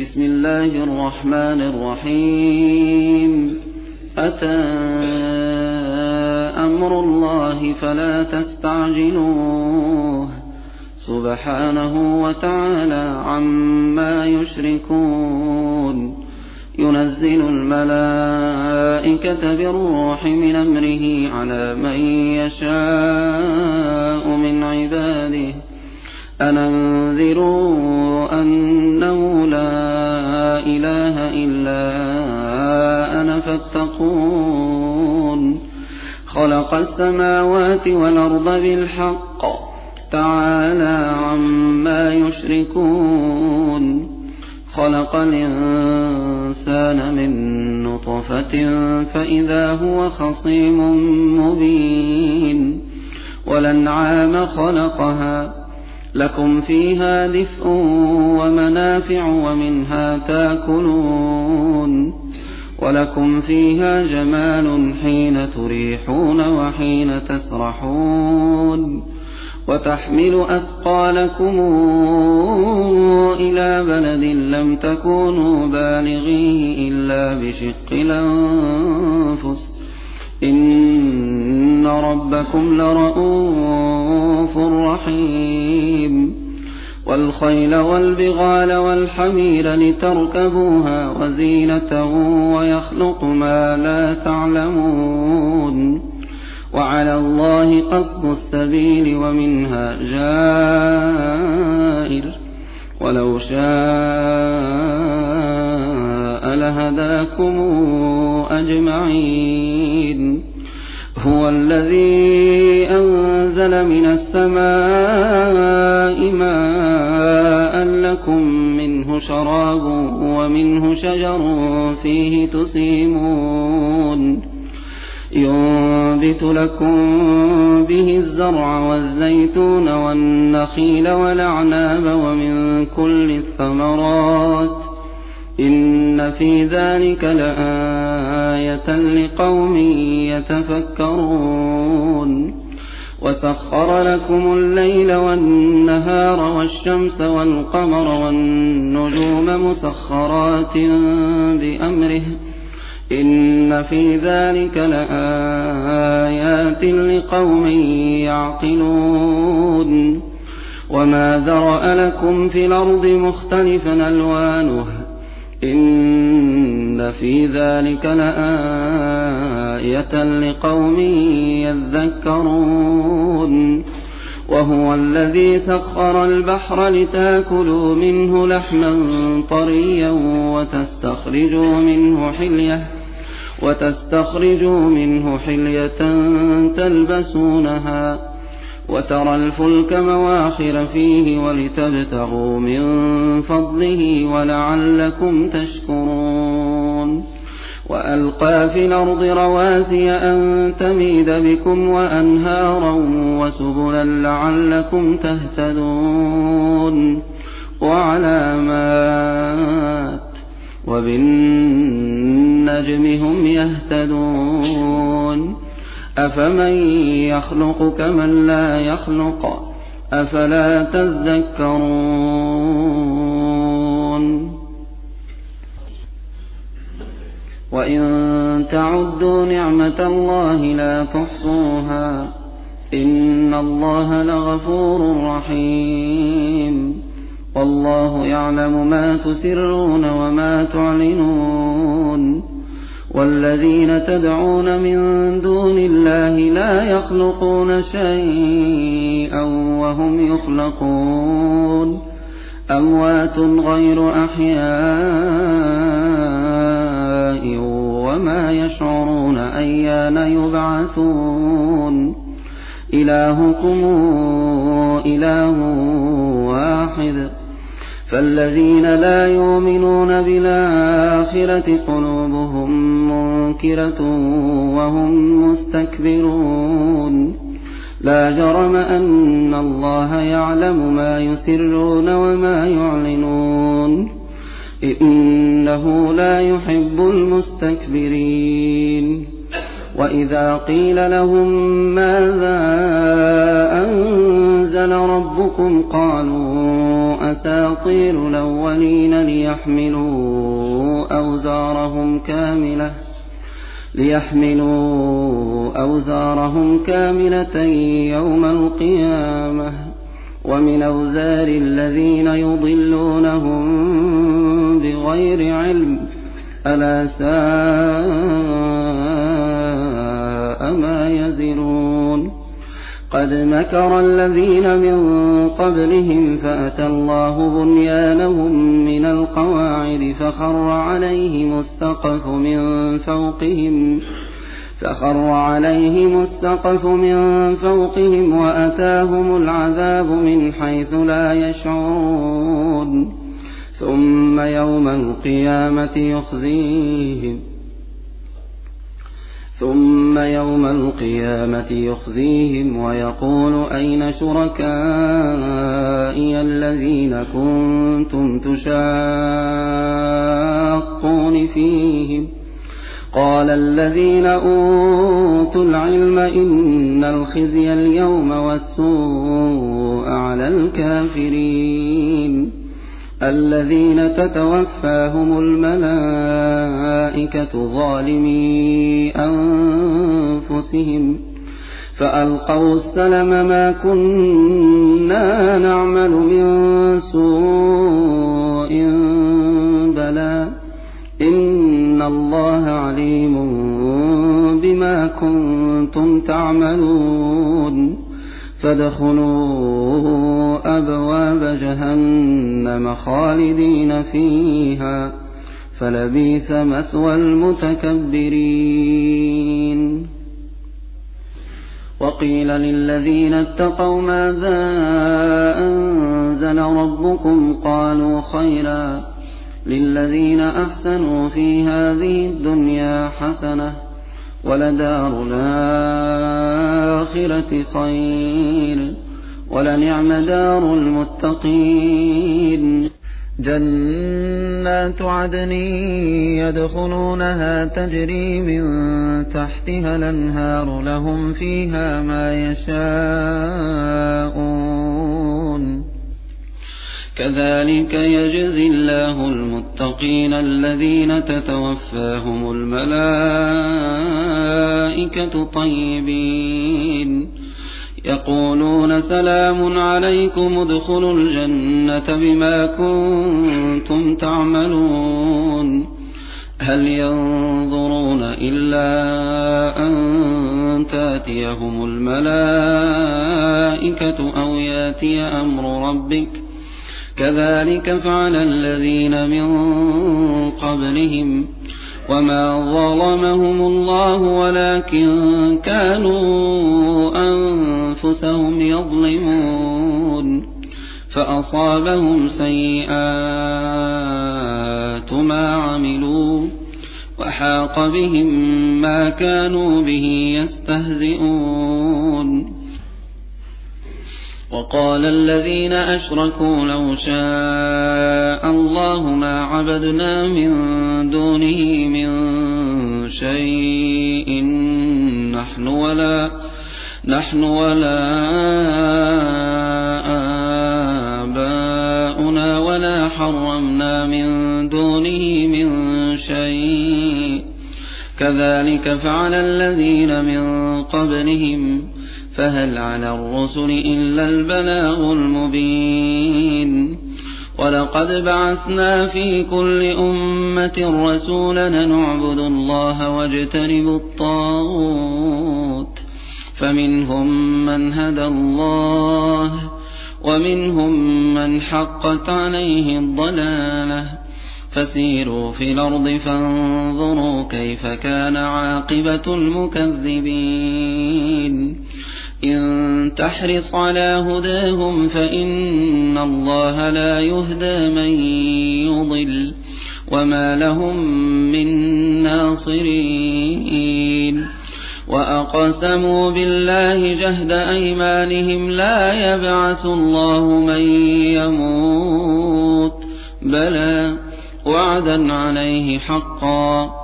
بسم الله الرحمن الرحيم. أتى أمر الله فلا تستعجلوه سبحانه وتعالى عما يشركون. ينزل الملائكة بالروح من أمره على من يشاء من عباده أن أنذروا أنه لا إله إلا أنا فاتقون. خلق السماوات والأرض بالحق تعالى عما يشركون. خلق الإنسان من نطفة فإذا هو خصيم مبين. والأنعام خلقها لكم فيها دفء ومنافع ومنها تاكلون. ولكم فيها جمال حين تريحون وحين تسرحون. وتحمل أثقالكم إلى بلد لم تكونوا بالغيه إلا بشق الأنفس إن ربكم لرءوف رحيم. والخيل والبغال والحمير لتركبوها وزينة ويخلق ما لا تعلمون. وعلى الله قصد السبيل ومنها جائر ولو شاء لهداكم أجمعين. هو الذي أنزل من السماء ماء لكم منه شراب ومنه شجر فيه تسيمون. ينبت لكم به الزرع والزيتون والنخيل والأعناب ومن كل الثمرات إن في ذلك لآية لقوم يتفكرون. وسخر لكم الليل والنهار والشمس والقمر والنجوم مسخرات بأمره إن في ذلك لآيات لقوم يعقلون. وما ذرأ لكم في الأرض مختلفا ألوانه إن في ذلك لآية لقوم يذكرون. وهو الذي سخر البحر لتاكلوا منه لحما طريا وتستخرجوا منه حلية تلبسونها وترى الفلك مواخر فيه ولتبتغوا من فضله ولعلكم تشكرون. وألقى في الأرض رواسي أن تميد بكم وأنهارا وسبلا لعلكم تهتدون. وعلامات وبالنجم هم يهتدون. أفمن يخلق كمن لا يخلق أفلا تذكرون. وإن تعدوا نعمة الله لا تحصوها إن الله لغفور رحيم. والله يعلم ما تسرون وما تعلنون. والذين تدعون من دون الله لا يخلقون شيئا وهم يخلقون. أموات غير أحياء وما يشعرون أيان يبعثون. إلهكم إله واحد فالذين لا يؤمنون بالآخرة قلوبهم منكرة وهم مستكبرون. لا جرم أن الله يعلم ما يسرون وما يعلنون إنه لا يحب المستكبرين. وإذا قيل لهم ماذا أنزل أنزل ربكم قالوا أساطير الأولين ليحملوا أوزارهم كاملة يوم القيامة ومن أوزار الذين يضلونهم بغير علم ألا ساء ما يزرون قد مكر الذين من قبلهم فأتى الله بنيانهم من القواعد فخر عليهم السقف من فوقهم وأتاهم العذاب من حيث لا يشعرون ثم يوم القيامة يخزيهم ويقول أين شركائي الذين كنتم تشاقون فيهم قال الذين أوتوا العلم إن الخزي اليوم والسوء على الكافرين الذين تتوفاهم الملائكة ظالمي أنفسهم فألقوا السلم ما كنا نعمل من سوء بلى إن الله عليم بما كنتم تعملون فادخلوا أبواب جهنم خالدين فيها فلبئس مثوى المتكبرين وقيل للذين اتقوا ماذا أنزل ربكم قالوا خيرا للذين أحسنوا في هذه الدنيا حسنة ولدار الآخرة خير ولنعم دار المتقين جنات عدن يدخلونها تجري من تحتها الأنهار لهم فيها ما يشاءون كذلك يجزي الله المتقين الذين تتوفاهم الملائكة طيبين يقولون سلام عليكم ادخلوا الجنة بما كنتم تعملون هل ينظرون إلا أن تأتيهم الملائكة أو يأتي أمر ربك كذلك فعل الذين من قبلهم وما ظلمهم الله ولكن كانوا أنفسهم يظلمون فأصابهم سيئات ما عملوا وحاق بهم ما كانوا به يستهزئون وقال الذين أشركوا لو شاء الله ما عبدنا من دونه من شيء نحن ولا آباؤنا ولا حرمنا من دونه من شيء كذلك فعل الذين من قبلهم فهل على الرسل إلا البلاغ المبين ولقد بعثنا في كل أمة رسولا نعبد الله واجتنب الطاغوت فمنهم من هدى الله ومنهم من حقت عليه الضلالة فسيروا في الأرض فانظروا كيف كان عاقبة المكذبين إن تحرص على هداهم فإن الله لا يهدى من يضل وما لهم من ناصرين وأقسموا بالله جهد أيمانهم لا يبعث الله من يموت بلى وعدا عليه حقا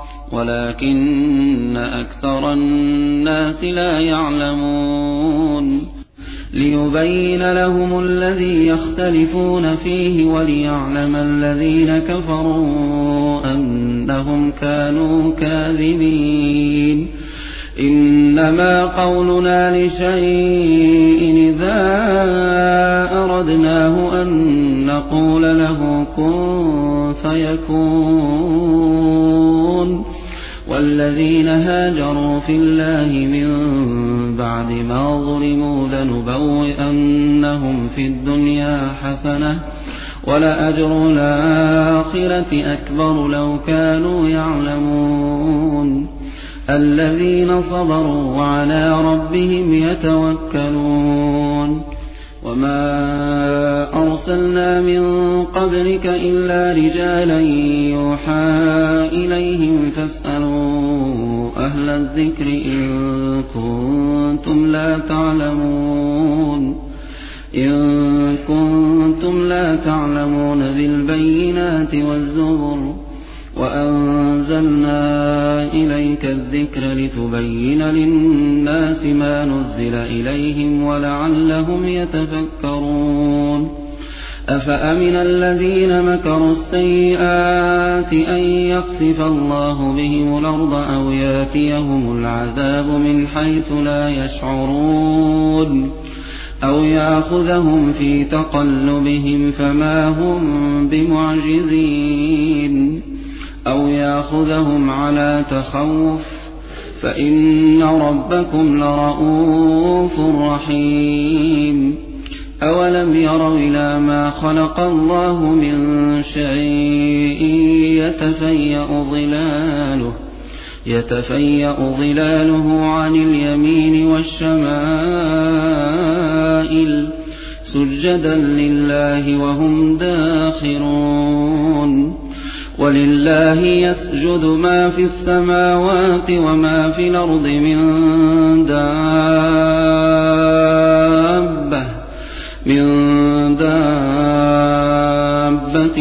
ولكن أكثر الناس لا يعلمون ليبين لهم الذي يختلفون فيه وليعلم الذين كفروا أنهم كانوا كاذبين إنما قولنا لشيء إذا أردناه أن نقول له كن فيكون والذين هاجروا في الله من بعد ما ظلموا لنبوئنهم في الدنيا حسنة ولأجر الآخرة أكبر لو كانوا يعلمون الذين صبروا وعلى ربهم يتوكلون وما أرسلنا من قبلك إلا رجالا يوحى إليهم فاسألوا أهل الذكر إن كنتم لا تعلمون بالبينات والزبر وأنزلنا إليك الذكر لتبين للناس ما نزل إليهم ولعلهم يتفكرون أفأمن الذين مكروا السيئات أن يخسف الله بهم الأرض أو يأتيهم العذاب من حيث لا يشعرون أو يأخذهم في تقلبهم فما هم بمعجزين أو يأخذهم على تخوف فإن ربكم لرؤوف رحيم أولم يروا إلى ما خلق الله من شيء يتفيأ ظلاله عن اليمين والشمائل سجدا لله وهم داخرون ولله يسجد ما في السماوات وما في الأرض من دابة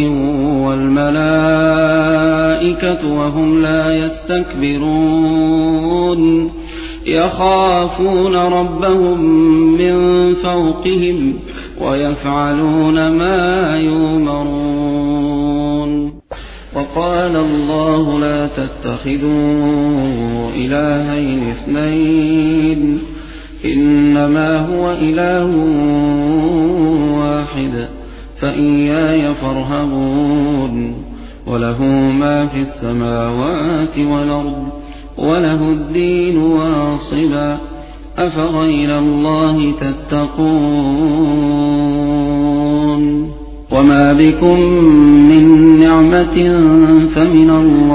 والملائكة وهم لا يستكبرون يخافون ربهم من فوقهم ويفعلون ما يؤمرون وقال الله لا تتخذوا إلهين اثنين إنما هو إله واحد فإياي فارهبون وله ما في السماوات والأرض وله الدين واصبا أفغير الله تتقون وما بكم من نعمة فمن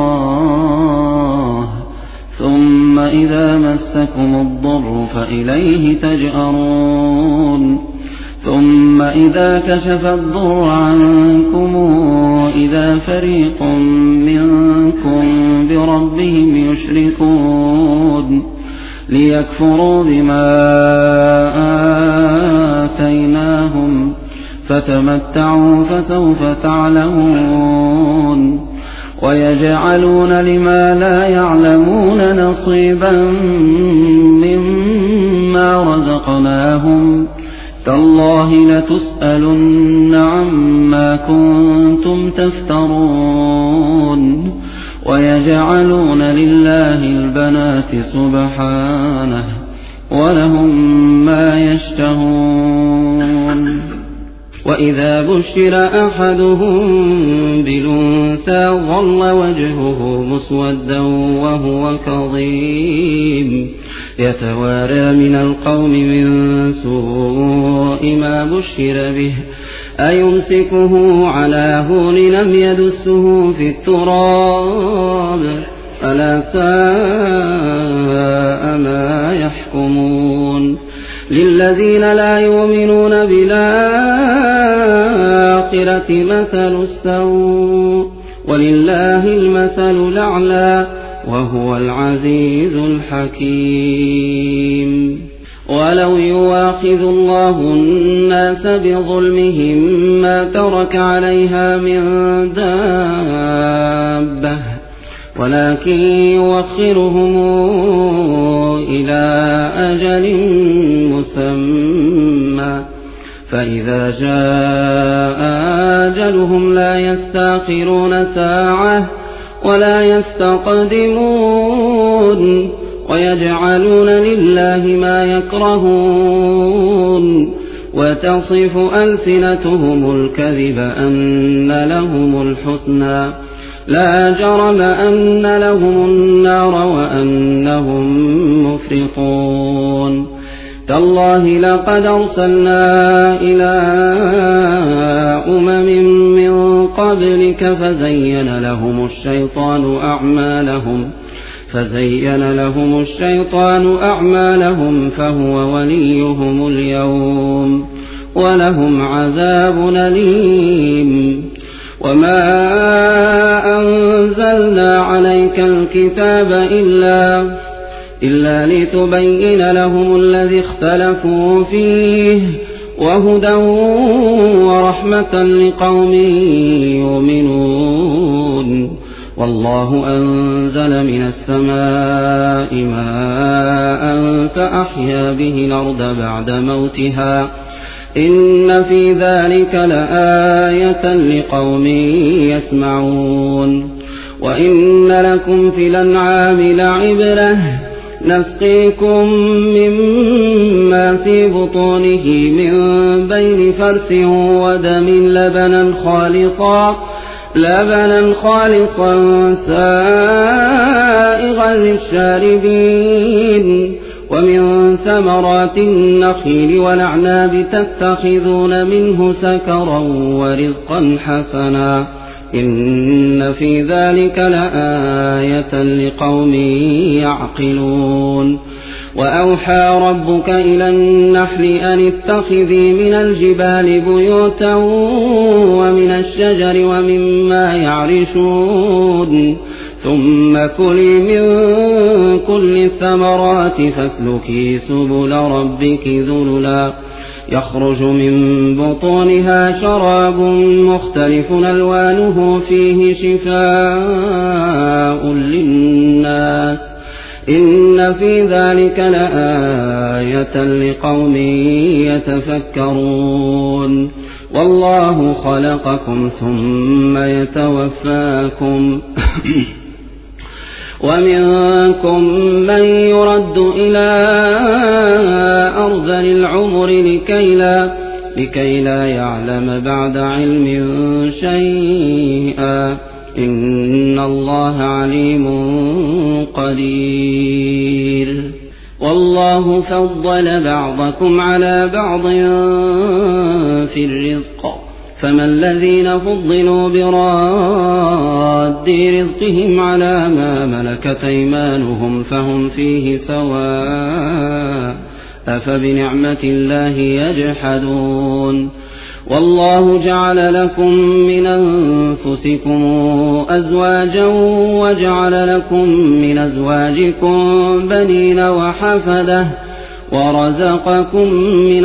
الله ثم إذا مسكم الضر فإليه تجأرون ثم إذا كشف الضر عنكم إذا فريق منكم بربهم يشركون ليكفروا بما آتيناهم فتمتعوا فسوف تعلمون ويجعلون لما لا يعلمون نصيبا مما رزقناهم تالله لتسألن عما كنتم تفترون ويجعلون لله البنات سبحانه ولهم ما يشتهون وإذا بشر أحدهم بالأنثى ظل وجهه مسودا وهو كظيم يتوارى من القوم من سوء ما بشر به أيمسكه على هون لم يدسه في التراب ألا ساء ما يحكمون للذين لا يؤمنون بالآخرة مثل السوء ولله المثل الأعلى وهو العزيز الحكيم ولو يواخذ الله الناس بظلمهم ما ترك عليها من دابة ولكن يوخرهم إلى أجل مسمى الحسنى فإذا جاء أجلهم لا يستأخرون ساعة ولا يستقدمون ويجعلون لله ما يكرهون وتصف ألسنتهم الكذب أن لهم الحسنى لا جرم أن لهم النار وأنهم مفرطون تالله لقد أرسلنا إلى من قبلك فزين لهم الشيطان أعمالهم فهو وليهم اليوم ولهم عذاب أليم وما أنزلنا عليك الكتاب إلا لتبين لهم الذي اختلفوا فيه وهدى ورحمة لقوم يؤمنون والله أنزل من السماء ماء فأحيا به الأرض بعد موتها إن في ذلك لآية لقوم يسمعون وإن لكم في الأنعام لعبرة نسقيكم مما في بطونه من بين فرث ودم لبنا خالصا سائغا للشاربين ومن ثمرات النخيل والأعناب تتخذون منه سكرا ورزقا حسنا إن في ذلك لآية لقوم يعقلون وأوحى ربك إلى النحل أن اتخذي من الجبال بيوتا ومن الشجر ومما يعرشون ثم كلي من كل الثمرات فاسلكي سبل ربك ذللا يخرج من بطونها شراب مختلف ألوانه فيه شفاء للناس إن في ذلك لآية لقوم يتفكرون والله خلقكم ثم يتوفاكم ومنكم من يرد إلى أرذل العمر لكي لا يعلم بعد علم شيئا إن الله عليم قدير والله فضل بعضكم على بعض في الرزق فما الذين فضلوا براد رزقهم على ما ملكت أيمانهم فهم فيه سواء أفبنعمة الله يجحدون والله جعل لكم من أنفسكم أزواجا وجعل لكم من أزواجكم بنين وحفدة ورزقكم من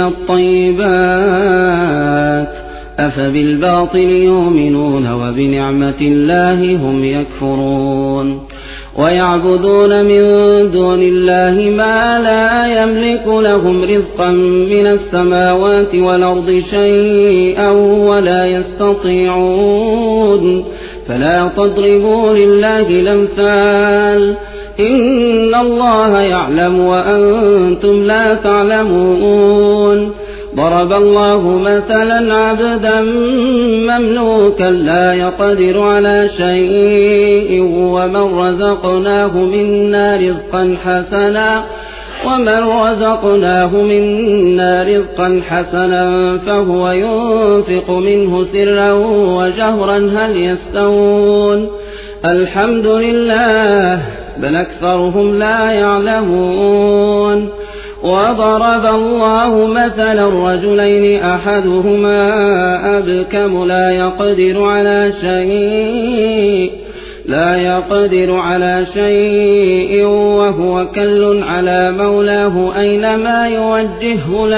الطيبات أفبالباطل يؤمنون وبنعمة الله هم يكفرون ويعبدون من دون الله ما لا يملك لهم رزقا من السماوات والأرض شيئا ولا يستطيعون فلا تضربوا لله الأمثال إن الله يعلم وأنتم لا تعلمون ضرب الله مثلا عبدا مملوكا لا يقدر على شيء ومن رزقناه منا رزقا حسنا فهو ينفق منه سرا وجهرا هل يستوون الحمد لله بل أكثرهم لا يعلمون وضرب الله مثلا رجلين أحدهما أبكم لا يقدر على شيء وهو كل على مولاه أينما يوجهه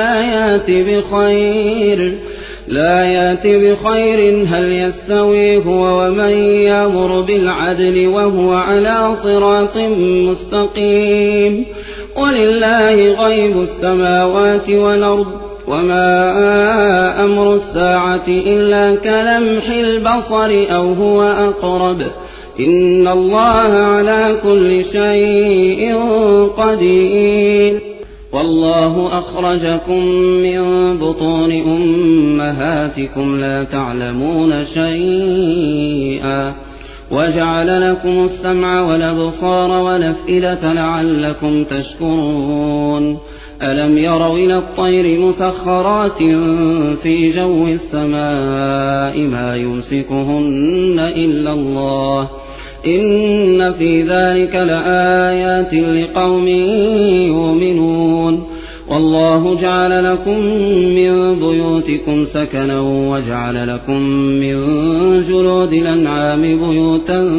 لا يأتي بخير هل يستوي هو ومن يأمر بالعدل وهو على صراط مستقيم ولله غيب السماوات والأرض وما أمر الساعة إلا كلمح البصر أو هو أقرب إن الله على كل شيء قدير والله أخرجكم من بطون أمهاتكم لا تعلمون شيئا وجعل لكم السمع والأبصار والأفئدة لعلكم تشكرون ألم يروا إلى الطير مسخرات في جو السماء ما يمسكهن إلا الله إن في ذلك لآيات لقوم يؤمنون والله جعل لكم من بيوتكم سكنا وجعل لكم من جلود الأنعام بيوتا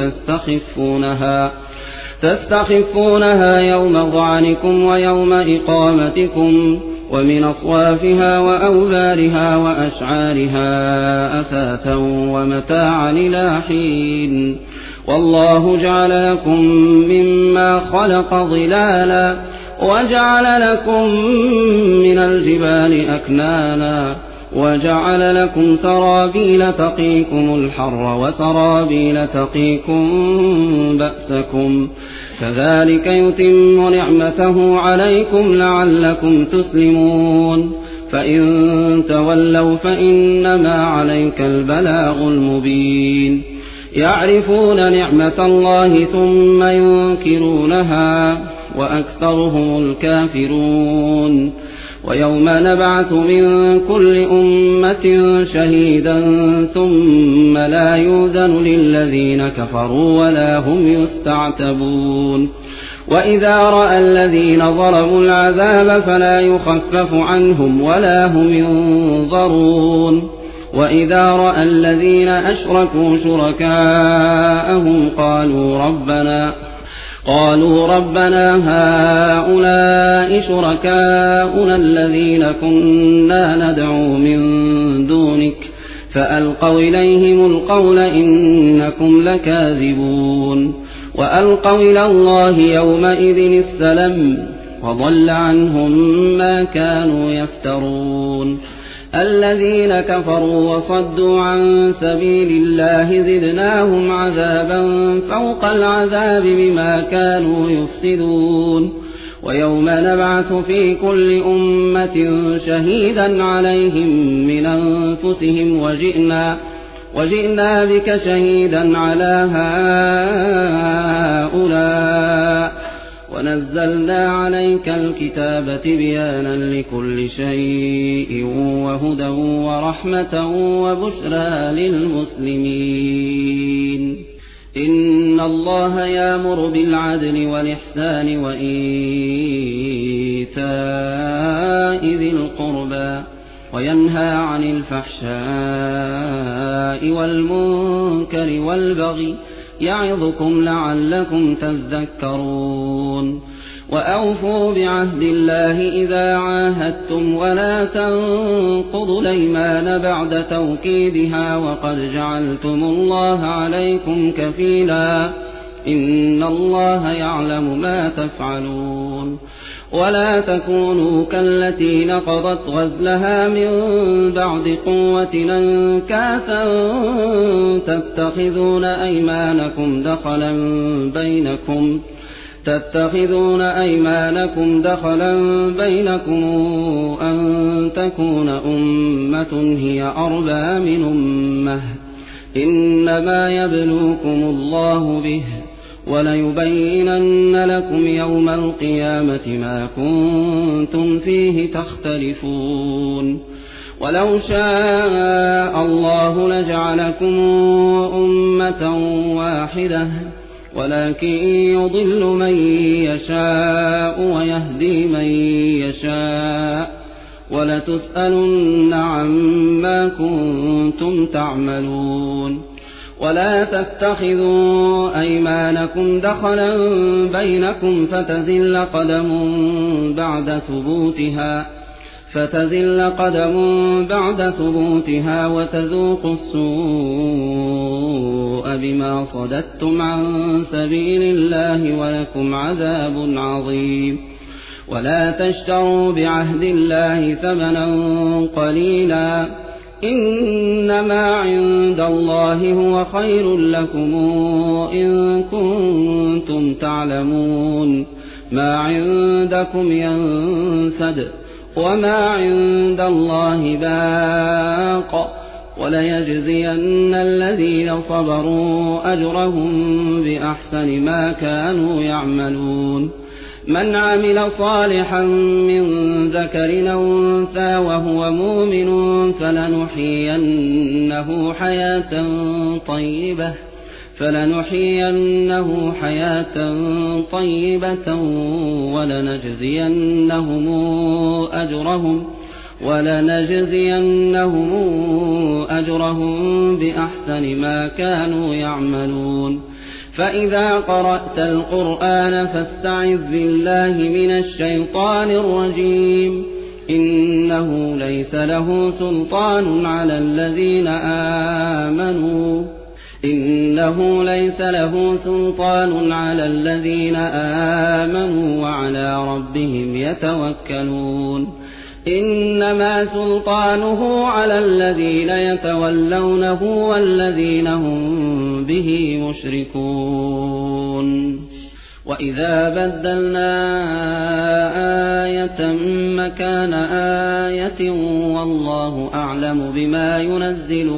تستخفونها يوم ظعنكم ويوم إقامتكم ومن أصوافها وأوبارها وأشعارها أثاثا ومتاعا إلى حين والله جعل لكم مما خلق ظلالا وجعل لكم من الجبال أكنانا وجعل لكم سرابيل تقيكم الحر وسرابيل تقيكم بأسكم كذلك يتم نعمته عليكم لعلكم تسلمون فإن تولوا فإنما عليك البلاغ المبين يعرفون نعمة الله ثم ينكرونها وأكثرهم الكافرون ويوم نبعث من كل أمة شهيدا ثم لا يؤذن للذين كفروا ولا هم يستعتبون وإذا رأى الذين ظلموا العذاب فلا يخفف عنهم ولا هم ينظرون وإذا رأى الذين أشركوا شركاءهم قالوا ربنا هؤلاء شركاؤنا الذين كنا ندعو من دونك فألقوا إليهم القول إنكم لكاذبون وألقوا إلى الله يومئذ السلم وضل عنهم ما كانوا يفترون الذين كفروا وصدوا عن سبيل الله زدناهم عذابا فوق العذاب بما كانوا يفسدون ويوم نبعث في كل أمة شهيدا عليهم من أنفسهم وجئنا بك شهيدا على هؤلاء ونزلنا عليك الكتاب تبيانا لكل شيء وهدى ورحمة وبشرى للمسلمين إن الله يأمر بالعدل والإحسان وإيتاء ذي القربى وينهى عن الفحشاء والمنكر والبغي يعظكم لعلكم تذكرون وأوفوا بعهد الله إذا عاهدتم ولا تنقضوا الأيمان بعد توكيدها وقد جعلتم الله عليكم كفيلا إن الله يعلم ما تفعلون ولا تكونوا كالتي نقضت غزلها من بعد قوة أنكاثا تتخذون أيمانكم دخلا بينكم أن تكون أمة هي أربى من أمة إنما يبلوكم الله به وليبينن لكم يوم القيامة ما كنتم فيه تختلفون ولو شاء الله لجعلكم أمة واحدة ولكن يضل من يشاء ويهدي من يشاء ولتسألن عما كنتم تعملون ولا تتخذوا أيمانكم دخلا بينكم فتزل قدم بعد ثبوتها وتذوقوا السوء بما صددتم عن سبيل الله ولكم عذاب عظيم ولا تشتروا بعهد الله ثمنا قليلا إنما عند الله هو خير لكم إن كنتم تعلمون ما عندكم ينفد وما عند الله باق وليجزين الذين صبروا أجرهم بأحسن ما كانوا يعملون من عمل صالحا من ذكر أو أنثى وهو مؤمن فلنحيينه حياة طيبة ولنجزينهم أجرهم بأحسن ما كانوا يعملون فإذا قرأت القرآن فاستعذ بالله من الشيطان الرجيم إنه ليس له سلطان على الذين آمنوا وعلى ربهم يتوكلون إنما سلطانه على الذين يتولونه والذين هم به مشركون وإذا بدلنا آية مكان آية والله أعلم بما ينزل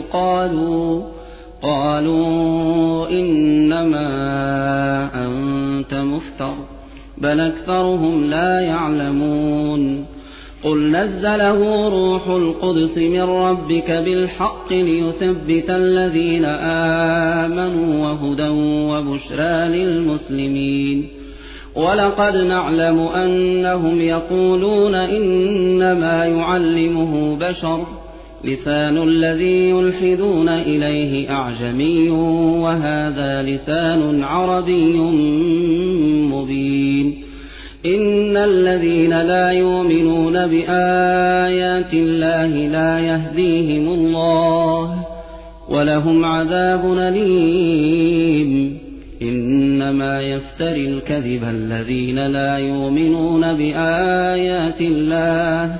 قالوا إنما أنت مفتر بل أكثرهم لا يعلمون قل نزله روح القدس من ربك بالحق ليثبت الذين آمنوا وهدى وبشرى للمسلمين ولقد نعلم أنهم يقولون إنما يعلمه بشر لسان الذي يلحدون إليه أعجمي وهذا لسان عربي مبين إن الذين لا يؤمنون بآيات الله لا يهديهم الله ولهم عذاب أليم إنما يفتري الكذب الذين لا يؤمنون بآيات الله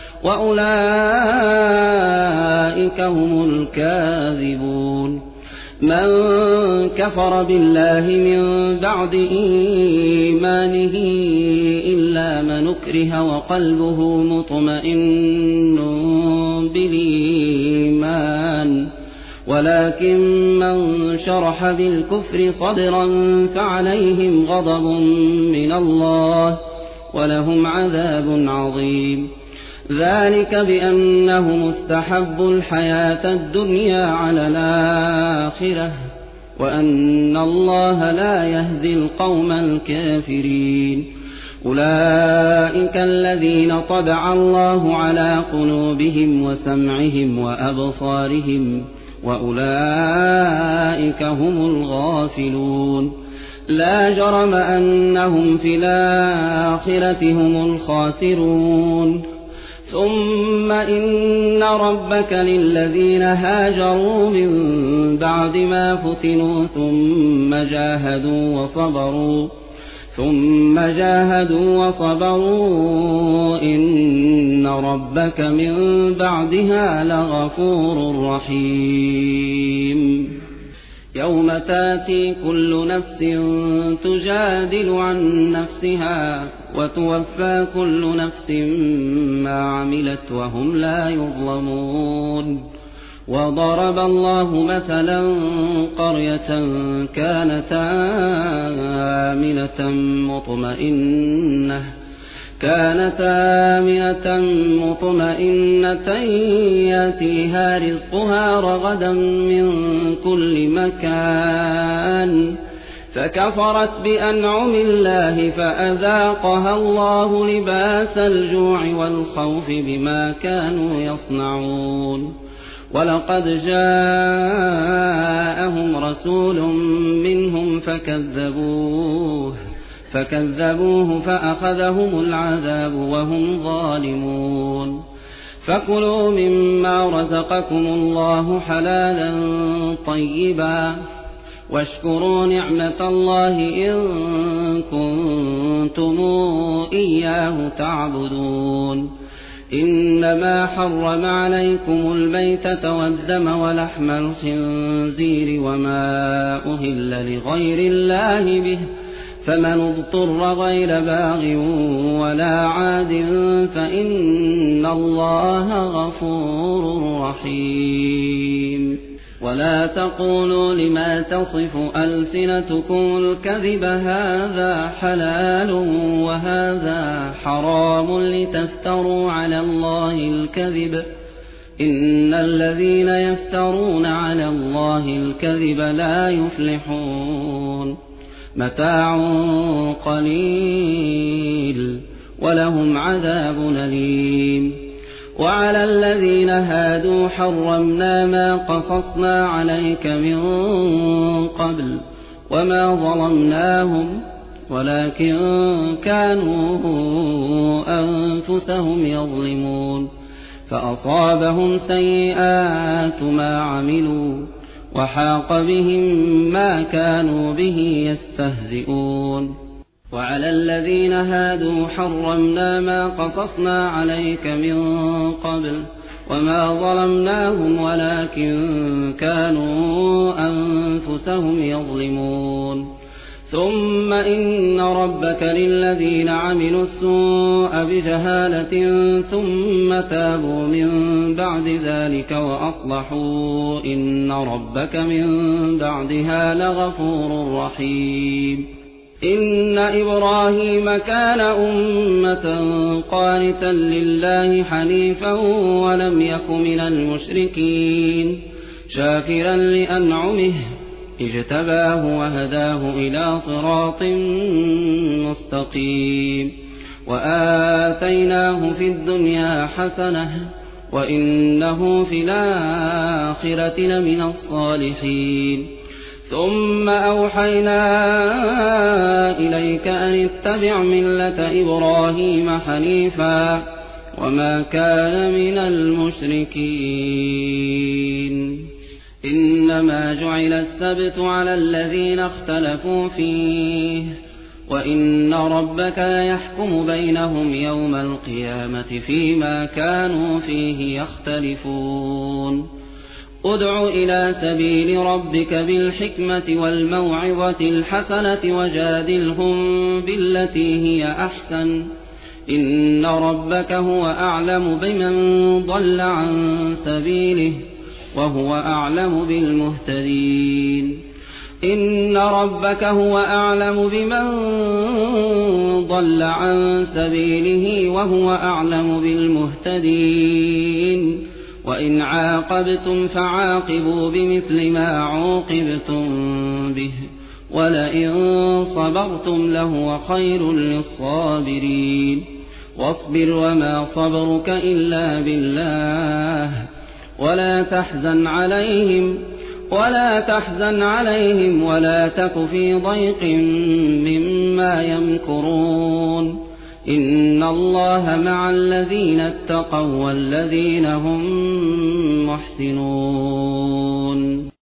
وأولئك هم الكاذبون من كفر بالله من بعد إيمانه إلا من أكره وقلبه مطمئن بالإيمان ولكن من شرح بالكفر صدرا فعليهم غضب من الله ولهم عذاب عظيم ذلك بأنهم استحبوا الحياة الدنيا على الآخرة وأن الله لا يهدي القوم الكافرين أولئك الذين طبع الله على قلوبهم وسمعهم وأبصارهم وأولئك هم الغافلون لا جرم أنهم في الآخرة هم الخاسرون ثم إن ربك للذين هاجروا من بعد ما فتنوا ثم جاهدوا وصبروا إن ربك من بعدها لغفور رحيم يوم تاتي كل نفس تجادل عن نفسها وتوفى كل نفس ما عملت وهم لا يظلمون وضرب الله مثلا قرية كانت آمنة مطمئنة ياتيها رزقها رغدا من كل مكان فكفرت بأنعم الله فأذاقها الله لباس الجوع والخوف بما كانوا يصنعون ولقد جاءهم رسول منهم فكذبوه فأخذهم العذاب وهم ظالمون فكلوا مما رزقكم الله حلالا طيبا واشكروا نعمة الله إن كنتم إياه تعبدون إنما حرم عليكم الميتة والدم ولحم الخنزير وما أهل لغير الله به فمن اضطر غير باغ ولا عاد فإن الله غفور رحيم ولا تقولوا لما تصف ألسنتكم الكذب هذا حلال وهذا حرام لتفتروا على الله الكذب إن الذين يفترون على الله الكذب لا يفلحون متاع قليل ولهم عذاب أليم وعلى الذين هادوا حرمنا ما قصصنا عليك من قبل وما ظلمناهم ولكن كانوا أنفسهم يظلمون فأصابهم سيئات ما عملوا وحاق بهم ما كانوا به يستهزئون وعلى الذين هادوا حرمنا ما قصصنا عليك من قبل وما ظلمناهم ولكن كانوا أنفسهم يظلمون ثم إن ربك للذين عملوا السوء بجهالة ثم تابوا من بعد ذلك وأصلحوا إن ربك من بعدها لغفور رحيم إن إبراهيم كان أمة قانتا لله حنيفا ولم يك من المشركين شاكرا لأنعمه اجتباه وهداه إلى صراط مستقيم وآتيناه في الدنيا حسنة وإنه في الآخرة لمن الصالحين ثم أوحينا إليك أن اتبع ملة إبراهيم حنيفا وما كان من المشركين إنما جعل السبت على الذين اختلفوا فيه وإن ربك يحكم بينهم يوم القيامة فيما كانوا فيه يختلفون ادع إلى سبيل ربك بالحكمة والموعظة الحسنة وجادلهم بالتي هي أحسن إن ربك هو أعلم بمن ضل عن سبيله وهو أعلم بالمهتدين إن ربك هو أعلم بمن ضل عن سبيله وهو أعلم بالمهتدين وإن عاقبتم فعاقبوا بمثل ما عوقبتم به ولئن صبرتم لهو خير للصابرين واصبر وما صبرك إلا بالله ولا تحزن عليهم ولا تك في ضيق مما يمكرون إن الله مع الذين اتقوا والذين هم محسنون